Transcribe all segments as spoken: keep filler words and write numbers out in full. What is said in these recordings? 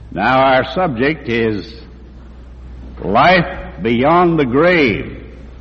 Now our subject is life beyond the grave.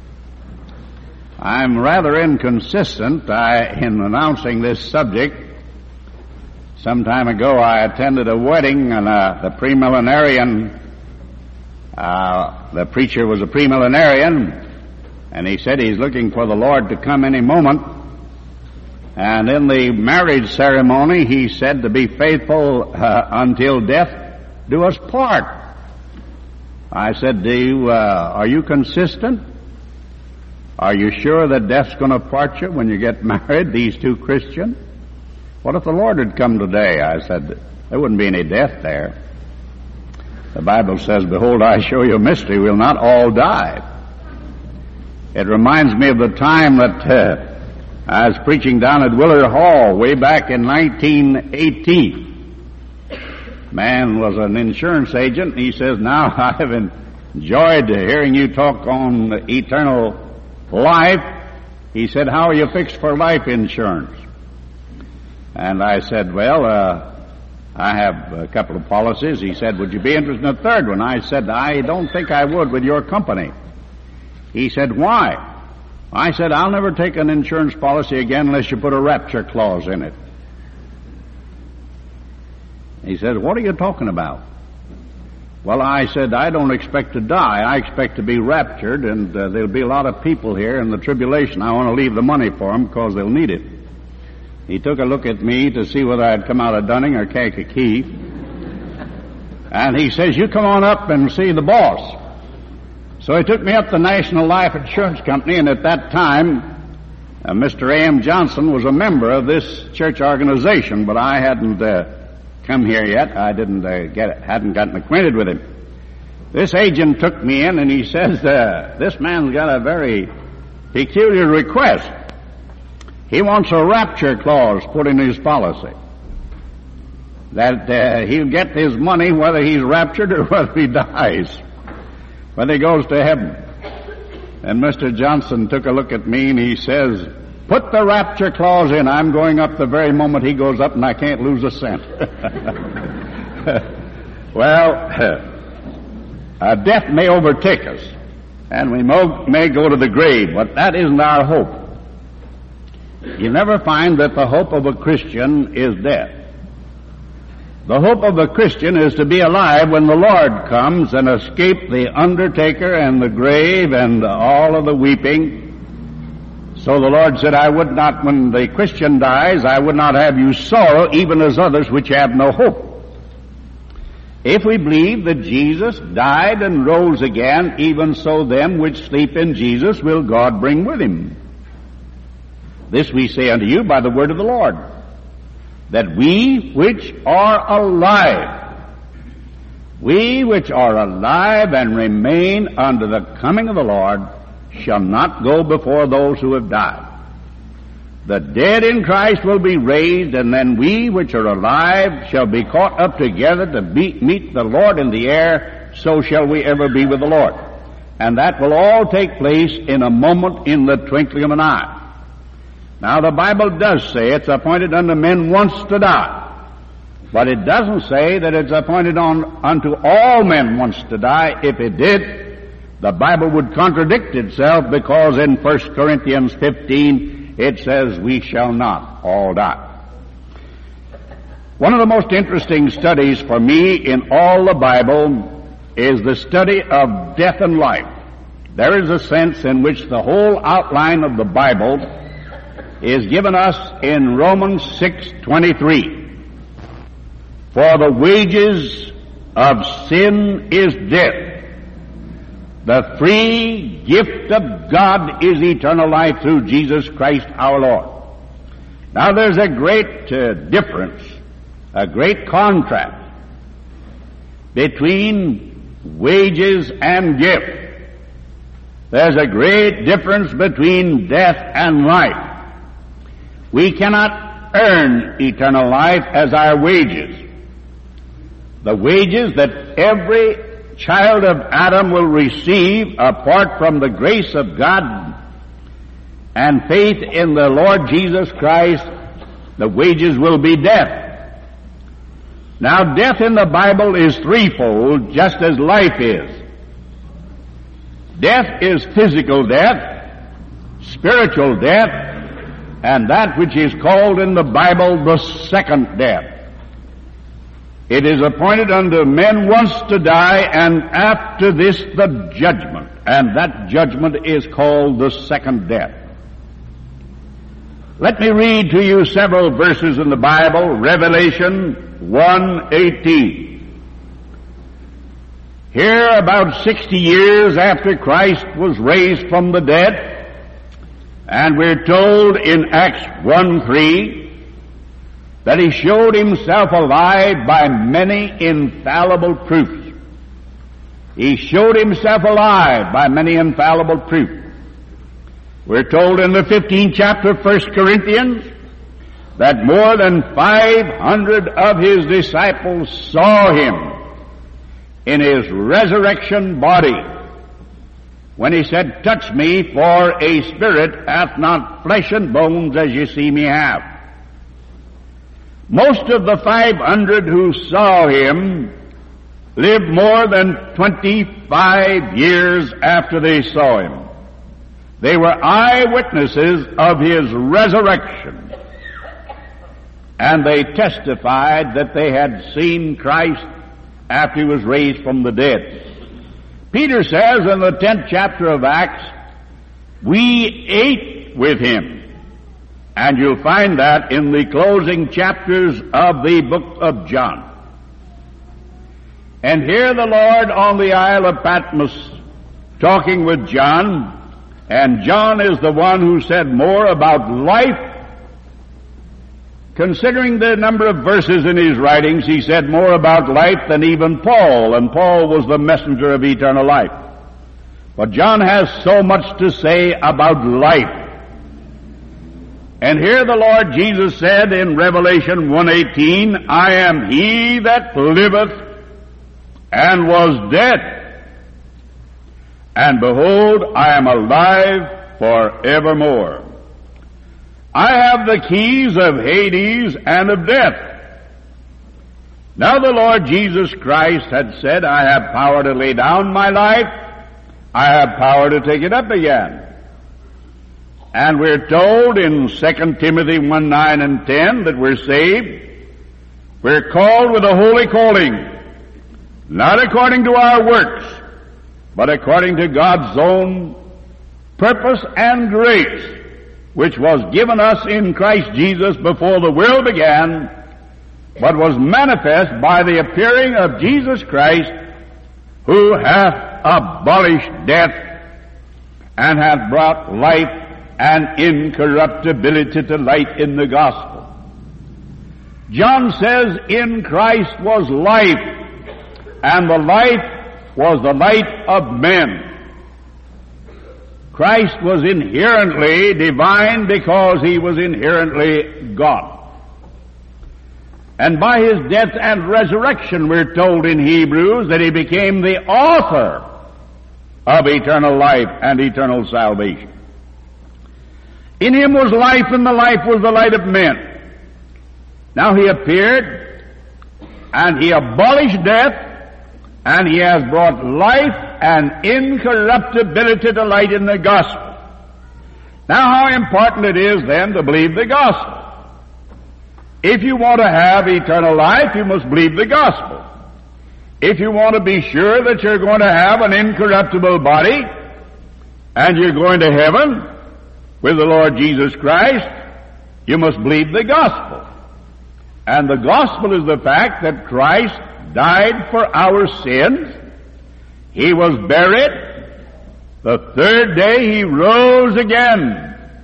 I'm rather inconsistent I, in announcing this subject. Some time ago I attended a wedding, and uh, the premillenarian, uh, the preacher was a premillenarian, and he said he's looking for the Lord to come any moment. And in the marriage ceremony he said to be faithful uh, until death do us part. I said, do you, uh, are you consistent? Are you sure that death's going to part you when you get married, these two Christians? What if the Lord had come today? I said, there wouldn't be any death there. The Bible says, behold, I show you a mystery, we'll not all die. It reminds me of the time that uh, I was preaching down at Willard Hall way back in nineteen eighteen. Man was an insurance agent, and he says, now I have enjoyed hearing you talk on eternal life. He said, how are you fixed for life insurance? And I said, well, uh, I have a couple of policies. He said, would you be interested in a third one? I said, I don't think I would with your company. He said, why? I said, I'll never take an insurance policy again unless you put a rapture clause in it. He said, what are you talking about? Well, I said, I don't expect to die. I expect to be raptured, and uh, there'll be a lot of people here in the tribulation. I want to leave the money for them because they'll need it. He took a look at me to see whether I'd come out of Dunning or Kankakee. And he says, you come on up and see the boss. So he took me up to the National Life Insurance Company, and at that time, uh, Mister A M Johnson was a member of this church organization, but I hadn't uh, come here yet. I didn't uh, get, hadn't gotten acquainted with him. This agent took me in, and he says, uh, this man's got a very peculiar request. He wants a rapture clause put in his policy, that uh, he'll get his money whether he's raptured or whether he dies, whether he goes to heaven. And Mister Johnson took a look at me, and he says, put the rapture clause in. I'm going up the very moment he goes up, and I can't lose a cent. Well, uh, death may overtake us, and we mo- may go to the grave, but that isn't our hope. You never find that the hope of a Christian is death. The hope of a Christian is to be alive when the Lord comes and escape the undertaker and the grave and all of the weeping. So the Lord said, I would not, when the Christian dies, I would not have you sorrow, even as others which have no hope. If we believe that Jesus died and rose again, even so them which sleep in Jesus will God bring with him. This we say unto you by the word of the Lord, that we which are alive, we which are alive and remain unto the coming of the Lord, shall not go before those who have died. The dead in Christ will be raised, and then we which are alive shall be caught up together to be, meet the Lord in the air, so shall we ever be with the Lord. And that will all take place in a moment, in the twinkling of an eye. Now the Bible does say it's appointed unto men once to die, but it doesn't say that it's appointed on unto all men once to die. If it did, the Bible would contradict itself, because in First Corinthians fifteen it says we shall not all die. One of the most interesting studies for me in all the Bible is the study of death and life. There is a sense in which the whole outline of the Bible is given us in Romans six twenty-three. For the wages of sin is death. The free gift of God is eternal life through Jesus Christ our Lord. Now there's a great uh, difference, a great contrast between wages and gift. There's a great difference between death and life. We cannot earn eternal life as our wages. The wages that every child of Adam will receive apart from the grace of God and faith in the Lord Jesus Christ, the wages will be death. Now, death in the Bible is threefold, just as life is. Death is physical death, spiritual death, and that which is called in the Bible the second death. It is appointed unto men once to die, and after this the judgment, and that judgment is called the second death. Let me read to you several verses in the Bible. Revelation one eighteen. Here, about sixty years after Christ was raised from the dead, and we're told in Acts one three that he showed himself alive by many infallible proofs. He showed himself alive by many infallible proofs. We're told in the fifteenth chapter of First Corinthians that more than five hundred of his disciples saw him in his resurrection body when he said, "Touch me, for a spirit hath not flesh and bones as you see me have." Most of the five hundred who saw him lived more than twenty-five years after they saw him. They were eyewitnesses of his resurrection, and they testified that they had seen Christ after he was raised from the dead. Peter says in the tenth chapter of Acts, we ate with him. And you'll find that in the closing chapters of the book of John. And here the Lord on the Isle of Patmos talking with John, and John is the one who said more about life. Considering the number of verses in his writings, he said more about life than even Paul, and Paul was the messenger of eternal life. But John has so much to say about life. And here the Lord Jesus said in Revelation one eighteen, I am he that liveth and was dead, and behold, I am alive forevermore. I have the keys of Hades and of death. Now the Lord Jesus Christ had said, I have power to lay down my life, I have power to take it up again. And we're told in Second Timothy one nine and ten that we're saved. We're called with a holy calling, not according to our works, but according to God's own purpose and grace, which was given us in Christ Jesus before the world began, but was manifest by the appearing of Jesus Christ, who hath abolished death and hath brought life and incorruptibility to light in the gospel. John says, in Christ was life, and the life was the light of men. Christ was inherently divine because he was inherently God. And by his death and resurrection, we're told in Hebrews that he became the author of eternal life and eternal salvation. In him was life, and the life was the light of men. Now he appeared, and he abolished death, and he has brought life and incorruptibility to light in the gospel. Now how important it is then to believe the gospel. If you want to have eternal life, you must believe the gospel. If you want to be sure that you're going to have an incorruptible body, and you're going to heaven with the Lord Jesus Christ, you must believe the gospel. And the gospel is the fact that Christ died for our sins. He was buried. The third day he rose again.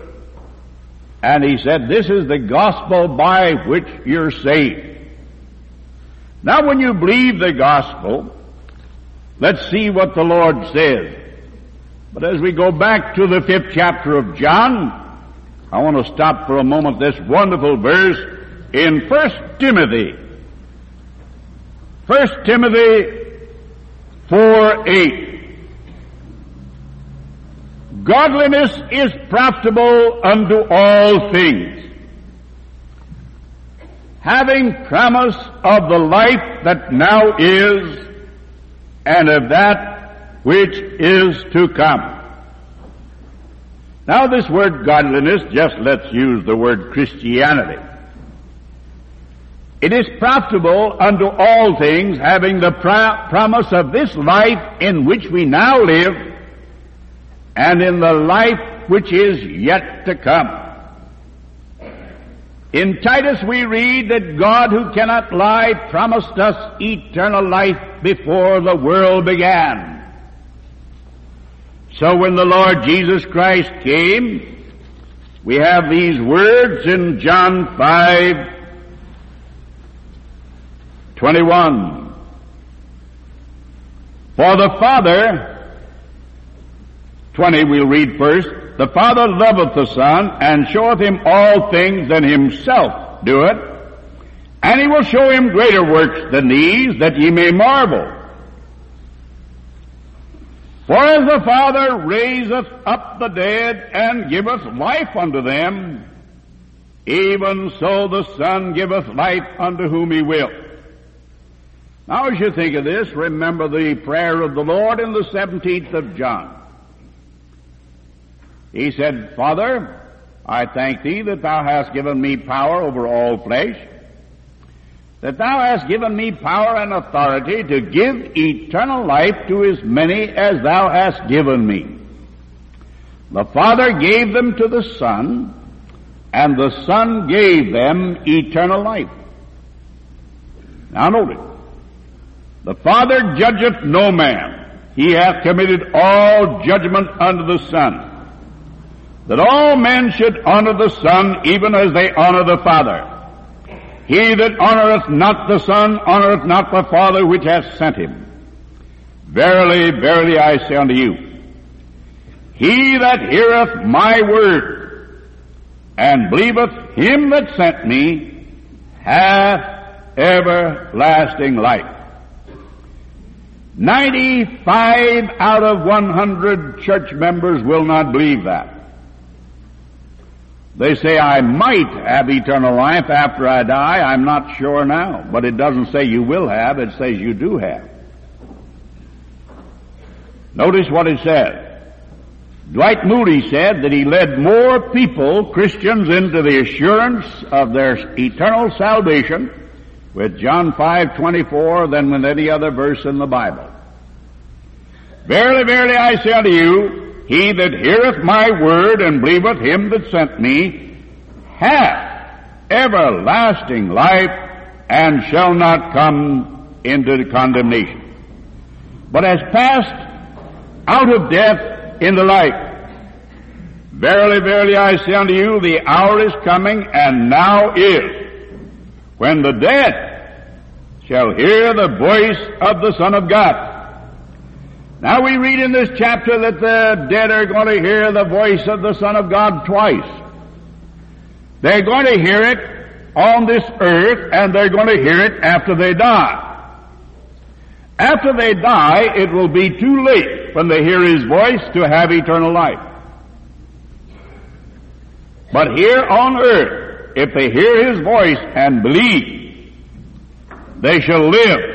And he said, this is the gospel by which you're saved. Now when you believe the gospel, let's see what the Lord says. But as we go back to the fifth chapter of John, I want to stop for a moment this wonderful verse in First Timothy. First Timothy four eight. Godliness is profitable unto all things, having promise of the life that now is, and of that which is to come. Now this word godliness, just let's use the word Christianity. It is profitable unto all things, having the pro- promise of this life in which we now live, and in the life which is yet to come. In Titus we read that God, who cannot lie, promised us eternal life before the world began. So when the Lord Jesus Christ came, we have these words in John five twenty-one. For the Father, twenty we'll read first, the Father loveth the Son, and showeth him all things that himself doeth, and he will show him greater works than these, that ye may marvel. For as the Father raiseth up the dead, and giveth life unto them, even so the Son giveth life unto whom he will. Now as you think of this, remember the prayer of the Lord in the seventeenth of John. He said, Father, I thank thee that thou hast given me power over all flesh, that thou hast given me power and authority to give eternal life to as many as thou hast given me. The Father gave them to the Son, and the Son gave them eternal life. Now notice, the Father judgeth no man. He hath committed all judgment unto the Son, that all men should honor the Son even as they honor the Father. He that honoreth not the Son honoreth not the Father which hath sent him. Verily, verily, I say unto you, he that heareth my word, and believeth him that sent me, hath everlasting life. Ninety-five out of one hundred church members will not believe that. They say, I might have eternal life after I die. I'm not sure now. But it doesn't say you will have. It says you do have. Notice what it says. Dwight Moody said that he led more people, Christians, into the assurance of their eternal salvation with John five twenty-four than with any other verse in the Bible. Verily, verily, I say unto you, he that heareth my word and believeth him that sent me hath everlasting life, and shall not come into condemnation, but has passed out of death into life. Verily, verily, I say unto you, the hour is coming, and now is, when the dead shall hear the voice of the Son of God. Now we read in this chapter that the dead are going to hear the voice of the Son of God twice. They're going to hear it on this earth, and they're going to hear it after they die. After they die, it will be too late when they hear his voice to have eternal life. But here on earth, if they hear his voice and believe, they shall live.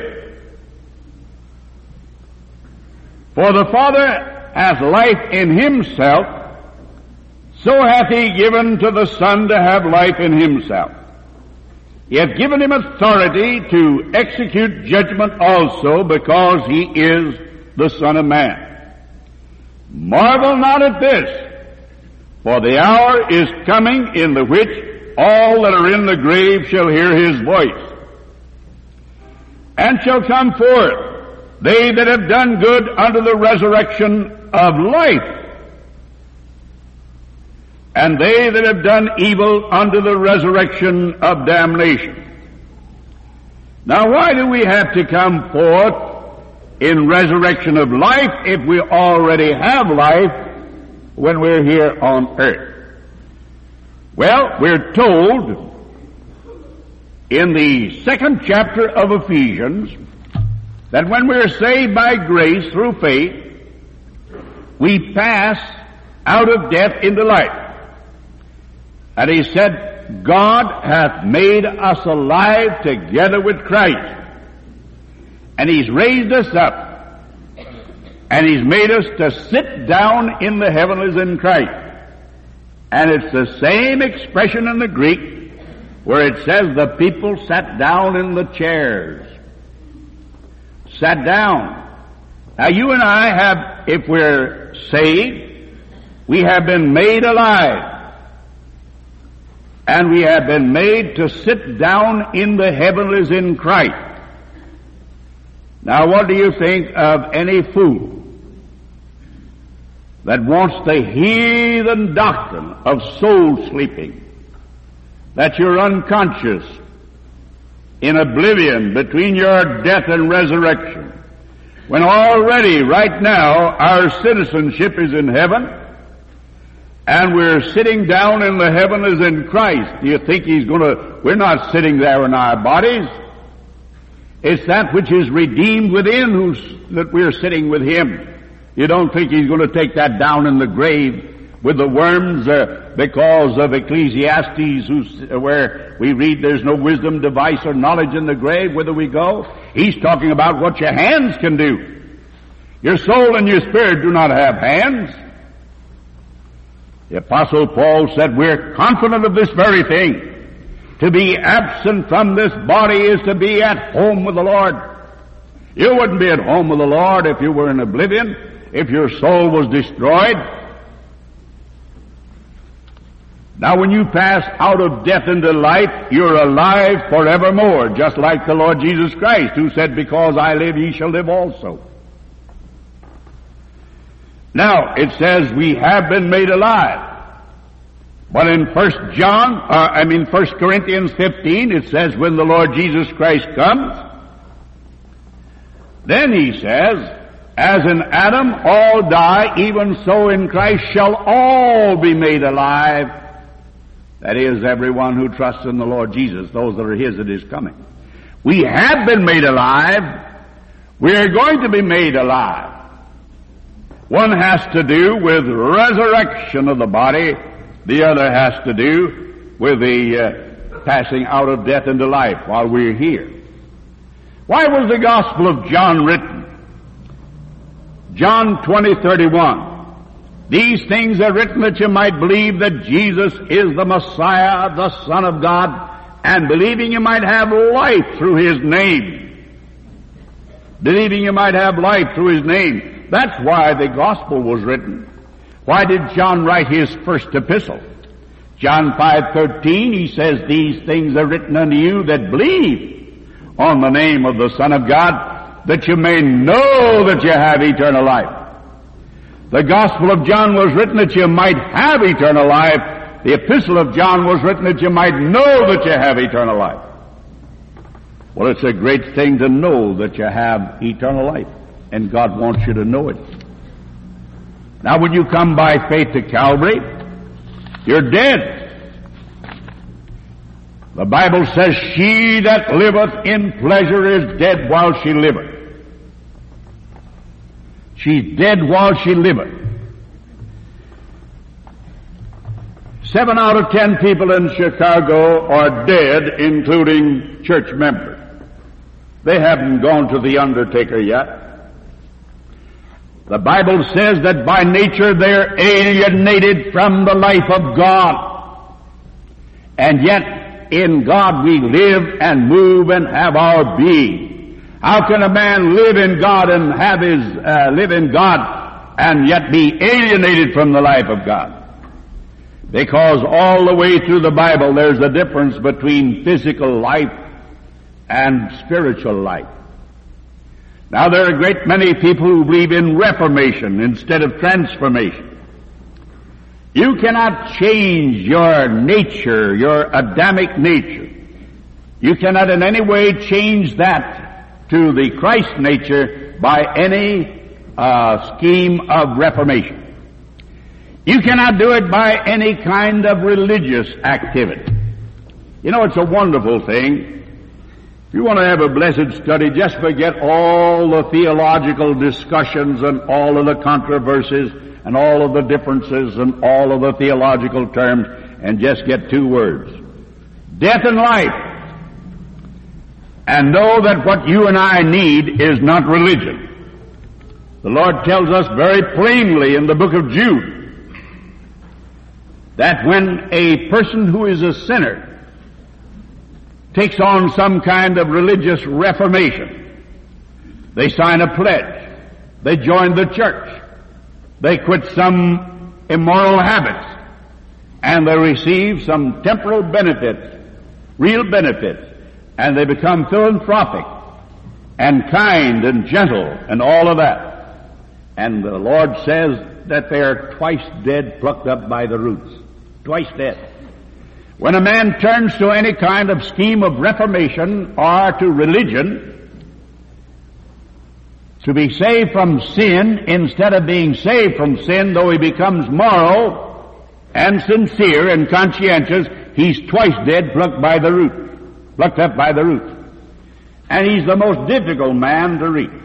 For the Father hath life in himself, so hath he given to the Son to have life in himself. He hath given him authority to execute judgment also, because he is the Son of Man. Marvel not at this, for the hour is coming in the which all that are in the grave shall hear his voice, and shall come forth, they that have done good unto the resurrection of life, and they that have done evil unto the resurrection of damnation. Now why do we have to come forth in resurrection of life if we already have life when we're here on earth? Well, we're told in the second chapter of Ephesians that when we're saved by grace through faith, we pass out of death into life. And he said, God hath made us alive together with Christ. And He's raised us up. And He's made us to sit down in the heavenlies in Christ. And it's the same expression in the Greek where it says the people sat down in the chairs. Sat down. Now you and I have, if we're saved, we have been made alive. And we have been made to sit down in the heavenlies in Christ. Now what do you think of any fool that wants the heathen doctrine of soul sleeping, that you're unconscious in oblivion between your death and resurrection, when already right now our citizenship is in heaven and we're sitting down in the heavenlies in Christ? Do you think He's going to, we're not sitting there in our bodies. It's that which is redeemed within who's, that we're sitting with Him. You don't think He's going to take that down in the grave with the worms uh, because of Ecclesiastes, who's, uh, where we read there's no wisdom, device, or knowledge in the grave, whither we go. He's talking about what your hands can do. Your soul and your spirit do not have hands. The Apostle Paul said, we're confident of this very thing. To be absent from this body is to be at home with the Lord. You wouldn't be at home with the Lord if you were in oblivion, if your soul was destroyed. Now when you pass out of death into life, you're alive forevermore, just like the Lord Jesus Christ, who said, because I live, ye shall live also. Now, it says we have been made alive. But in First John, uh, I mean First Corinthians fifteen, it says when the Lord Jesus Christ comes, then He says, as in Adam all die, even so in Christ shall all be made alive. That is, everyone who trusts in the Lord Jesus, those that are His at His coming. We have been made alive. We are going to be made alive. One has to do with resurrection of the body. The other has to do with the uh, passing out of death into life while we're here. Why was the Gospel of John written? John twenty thirty-one. These things are written that you might believe that Jesus is the Messiah, the Son of God, and believing you might have life through His name. Believing you might have life through His name. That's why the Gospel was written. Why did John write his first epistle? John five thirteen, he says, these things are written unto you that believe on the name of the Son of God, that you may know that you have eternal life. The Gospel of John was written that you might have eternal life. The Epistle of John was written that you might know that you have eternal life. Well, it's a great thing to know that you have eternal life, and God wants you to know it. Now, when you come by faith to Calvary, you're dead. The Bible says, she that liveth in pleasure is dead while she liveth. She's dead while she liveth. Seven out of ten people in Chicago are dead, including church members. They haven't gone to the undertaker yet. The Bible says that by nature they're alienated from the life of God. And yet in God we live and move and have our being. How can a man live in God and have his, uh, live in God and yet be alienated from the life of God? Because all the way through the Bible there's a difference between physical life and spiritual life. Now, there are a great many people who believe in reformation instead of transformation. You cannot change your nature, your Adamic nature. You cannot in any way change that to the Christ nature by any uh, scheme of reformation. You cannot do it by any kind of religious activity. You know, it's a wonderful thing. If you want to have a blessed study, just forget all the theological discussions and all of the controversies and all of the differences and all of the theological terms and just get two words. death and life, and know that what you and I need is not religion. The Lord tells us very plainly in the book of Jude that when a person who is a sinner takes on some kind of religious reformation, they sign a pledge, they join the church, they quit some immoral habits, and they receive some temporal benefits, real benefits, and they become philanthropic and kind and gentle and all of that. And the Lord says that they are twice dead, plucked up by the roots. Twice dead. When a man turns to any kind of scheme of reformation or to religion to be saved from sin, instead of being saved from sin, though he becomes moral and sincere and conscientious, he's twice dead, plucked by the root, plucked up by the root. And he's the most difficult man to reach.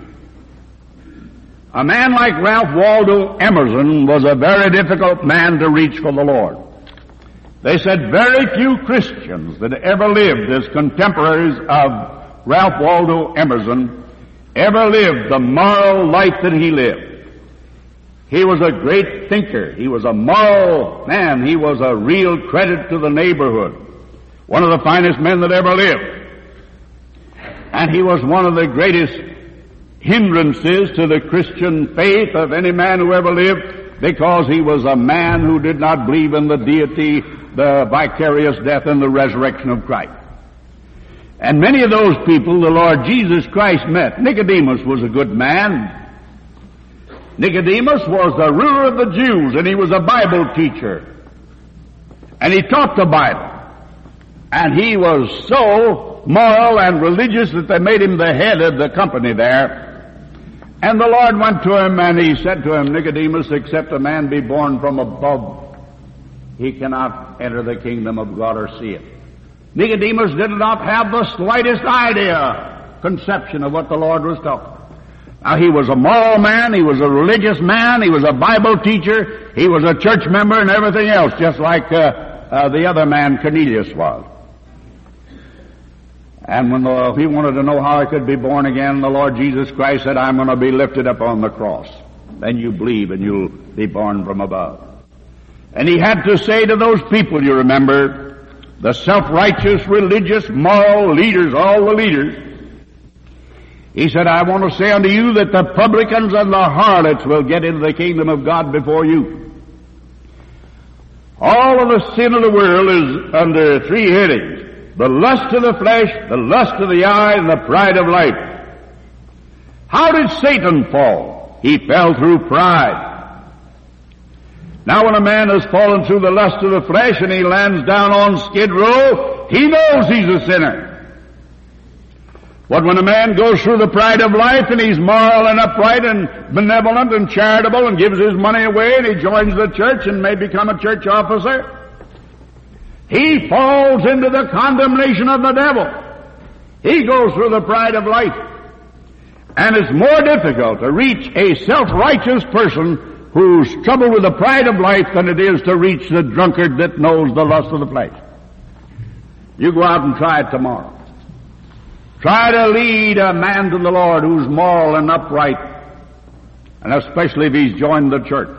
A man like Ralph Waldo Emerson was a very difficult man to reach for the Lord. They said very few Christians that ever lived as contemporaries of Ralph Waldo Emerson ever lived the moral life that he lived. He was a great thinker. He was a moral man. He was a real credit to the neighborhood. One of the finest men that ever lived. And he was one of the greatest hindrances to the Christian faith of any man who ever lived, because he was a man who did not believe in the deity, the vicarious death, and the resurrection of Christ. And many of those people the Lord Jesus Christ met. Nicodemus was a good man. Nicodemus was the ruler of the Jews, and he was a Bible teacher. And he taught the Bible. And he was so moral and religious that they made him the head of the company there. And the Lord went to him and he said to him, Nicodemus, except a man be born from above, he cannot enter the kingdom of God or see it. Nicodemus did not have the slightest idea, conception of what the Lord was talking about. Now, he was a moral man, he was a religious man, he was a Bible teacher, he was a church member and everything else, just like uh, uh, the other man, Cornelius, was. And when the, he wanted to know how he could be born again, the Lord Jesus Christ said, I'm going to be lifted up on the cross. Then you believe and you'll be born from above. And he had to say to those people, you remember, the self-righteous, religious, moral leaders, all the leaders, he said, I want to say unto you that the publicans and the harlots will get into the kingdom of God before you. All of the sin of the world is under three headings. The lust of the flesh, the lust of the eye, and the pride of life. How did Satan fall? He fell through pride. Now when a man has fallen through the lust of the flesh and he lands down on Skid Row, he knows he's a sinner. But when a man goes through the pride of life and he's moral and upright and benevolent and charitable and gives his money away and he joins the church and may become a church officer, he falls into the condemnation of the devil. He goes through the pride of life. And it's more difficult to reach a self-righteous person who's troubled with the pride of life than it is to reach the drunkard that knows the lust of the flesh. You go out and try it tomorrow. Try to lead a man to the Lord who's moral and upright, and especially if he's joined the church.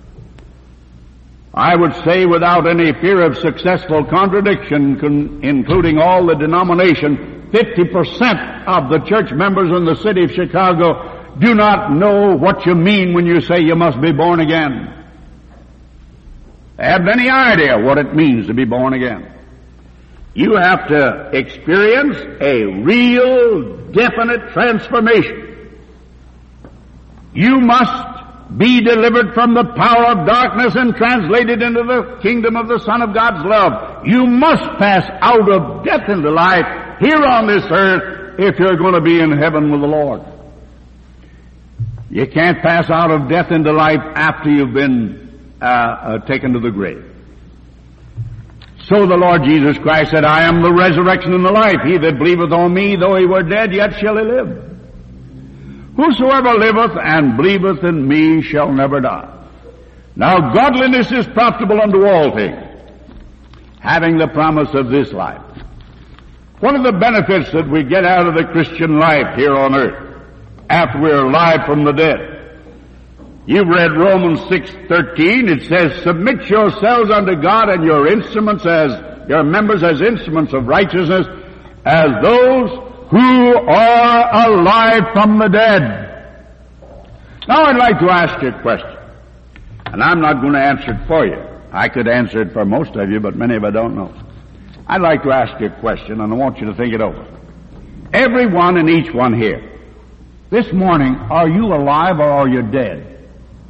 I would say without any fear of successful contradiction, con- including all the denomination, fifty percent of the church members in the city of Chicago do not know what you mean when you say you must be born again. They haven't any idea what it means to be born again. You have to experience a real, definite transformation. You must be delivered from the power of darkness and translated into the kingdom of the Son of God's love. You must pass out of death into life here on this earth if you're going to be in heaven with the Lord. You can't pass out of death into life after you've been uh, uh, taken to the grave. So the Lord Jesus Christ said, I am the resurrection and the life. He that believeth on me, though he were dead, yet shall he live. Whosoever liveth and believeth in me shall never die. Now godliness is profitable unto all things, having the promise of this life. One of the benefits that we get out of the Christian life here on earth, after we're alive from the dead. You've read Romans six thirteen. It says, submit yourselves unto God and your instruments as, your members as instruments of righteousness, as those who are alive from the dead. Now I'd like to ask you a question. And I'm not going to answer it for you. I could answer it for most of you, but many of you don't know. I'd like to ask you a question, and I want you to think it over. Every one and each one here, this morning, are you alive or are you dead?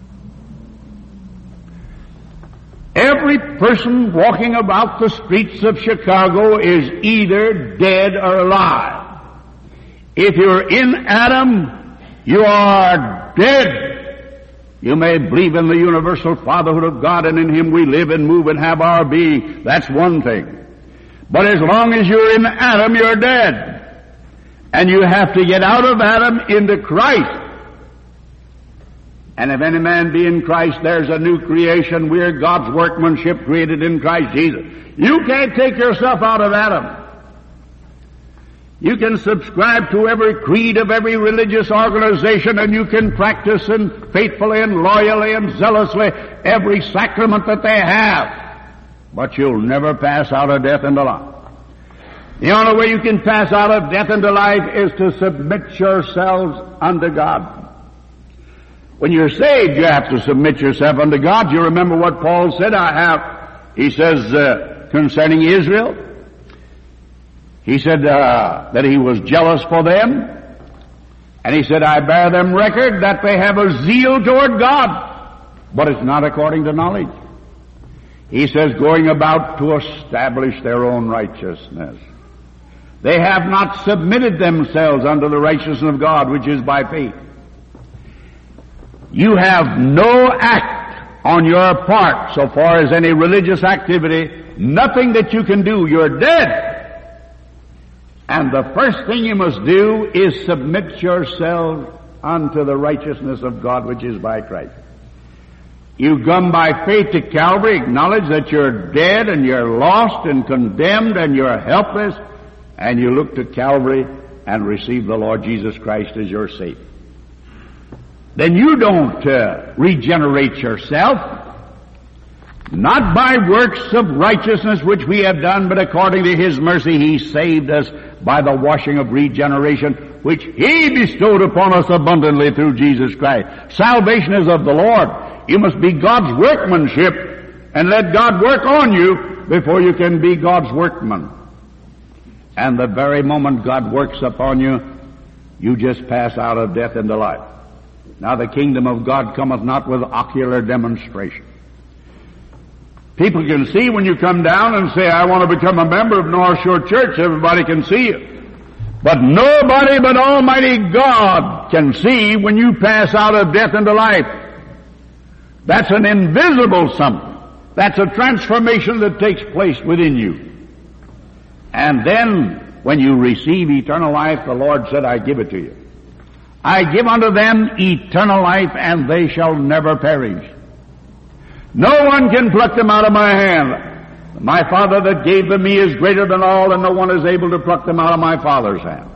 Every person walking about the streets of Chicago is either dead or alive. If you're in Adam, you are dead. You may believe in the universal fatherhood of God, and in Him we live and move and have our being. That's one thing. But as long as you're in Adam, you're dead. And you have to get out of Adam into Christ. And if any man be in Christ, there's a new creation. We're God's workmanship created in Christ Jesus. You can't take yourself out of Adam. You can subscribe to every creed of every religious organization, and you can practice and faithfully and loyally and zealously every sacrament that they have. But you'll never pass out of death into life. The only way you can pass out of death into life is to submit yourselves unto God. When you're saved, you have to submit yourself unto God. You remember what Paul said? I have, he says, uh, concerning Israel, he said uh, that he was jealous for them. And he said, I bear them record that they have a zeal toward God, but it's not according to knowledge. He says, going about to establish their own righteousness. They have not submitted themselves unto the righteousness of God, which is by faith. You have no act on your part so far as any religious activity, nothing that you can do. You're dead. And the first thing you must do is submit yourself unto the righteousness of God, which is by Christ. You come by faith to Calvary, acknowledge that you're dead and you're lost and condemned and you're helpless, and you look to Calvary and receive the Lord Jesus Christ as your Savior. Then you don't uh, regenerate yourself, not by works of righteousness which we have done, but according to His mercy He saved us by the washing of regeneration, which He bestowed upon us abundantly through Jesus Christ. Salvation is of the Lord. You must be God's workmanship and let God work on you before you can be God's workman. And the very moment God works upon you, you just pass out of death into life. Now the kingdom of God cometh not with ocular demonstration. People can see when you come down and say, I want to become a member of North Shore Church. Everybody can see you. But nobody but Almighty God can see when you pass out of death into life. That's an invisible something. That's a transformation that takes place within you. And then, when you receive eternal life, the Lord said, I give it to you. I give unto them eternal life, and they shall never perish. No one can pluck them out of my hand. My Father that gave them me is greater than all, and no one is able to pluck them out of my Father's hand.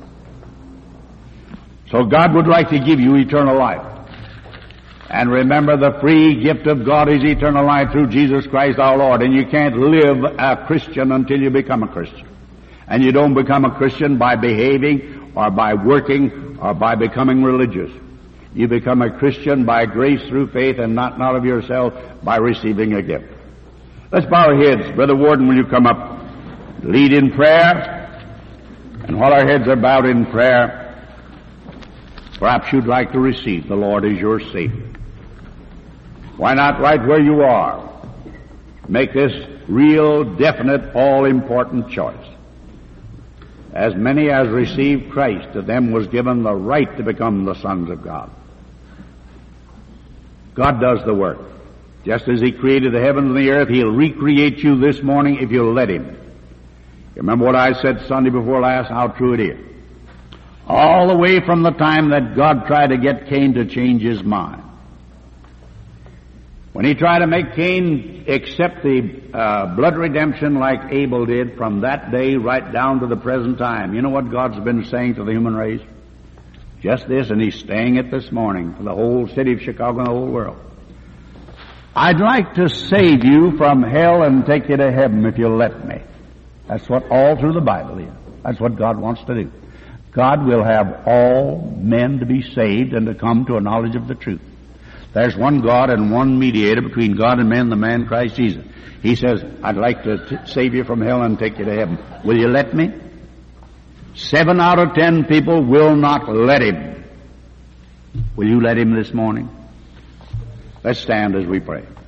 So God would like to give you eternal life. And remember, the free gift of God is eternal life through Jesus Christ our Lord. And you can't live a Christian until you become a Christian. And you don't become a Christian by behaving or by working or by becoming religious. You become a Christian by grace through faith, and not, not of yourself, by receiving a gift. Let's bow our heads. Brother Warden, will you come up, lead in prayer? And while our heads are bowed in prayer, perhaps you'd like to receive the Lord as your Savior. Why not right where you are make this real, definite, all-important choice? As many as received Christ, to them was given the right to become the sons of God. God does the work. Just as He created the heavens and the earth, He'll recreate you this morning if you'll let Him. You remember what I said Sunday before last, how true it is. All the way from the time that God tried to get Cain to change his mind. When he tried to make Cain accept the uh, blood redemption like Abel did, from that day right down to the present time, you know what God's been saying to the human race? Just this, and he's saying it this morning for the whole city of Chicago and the whole world. I'd like to save you from hell and take you to heaven if you'll let me. That's what all through the Bible is. That's what God wants to do. God will have all men to be saved and to come to a knowledge of the truth. There's one God and one mediator between God and men, the man Christ Jesus. He says, I'd like to t- save you from hell and take you to heaven. Will you let me? Seven out of ten people will not let him. Will you let him this morning? Let's stand as we pray.